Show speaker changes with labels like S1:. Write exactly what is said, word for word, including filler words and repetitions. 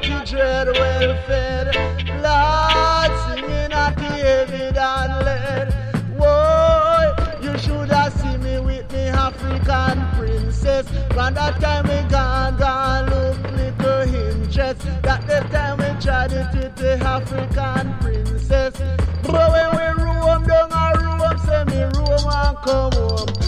S1: cocky dread well fed. Lord, singing at the heavy and lead. Whoa, you should have seen me with me African princess. From that time we gone, gone, look little interest. That the time we tried it with the African princess. But when we roam down a room, say me roam and come home.